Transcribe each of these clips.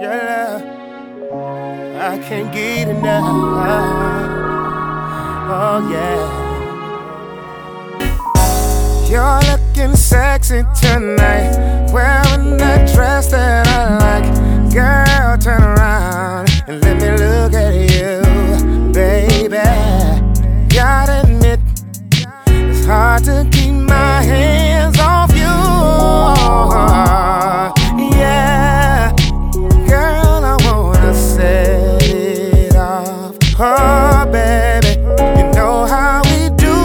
Yeah, I can't get enough. Oh yeah. You're looking sexy tonight, wearing that dress that I like. Girl, turn around and let me look at you, baby. Gotta admit, it's hard to keep my hands off you. Yeah, girl, I wanna set it off. Oh, baby, you know how we do.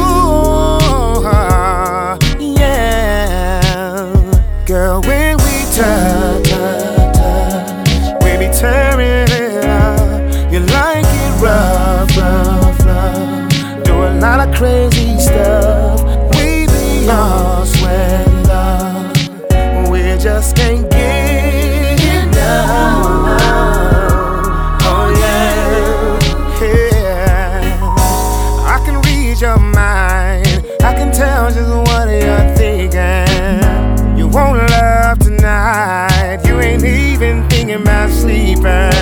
Yeah, girl, when we touch, we be tearing it up. You like it rough, rough, rough. Do a lot of crazy stuff. We be all sweated up. We just can't get enough. Oh yeah, yeah. I can read your mind. I can tell just what you're thinking. You want love tonight. You ain't even thinking about sleeping.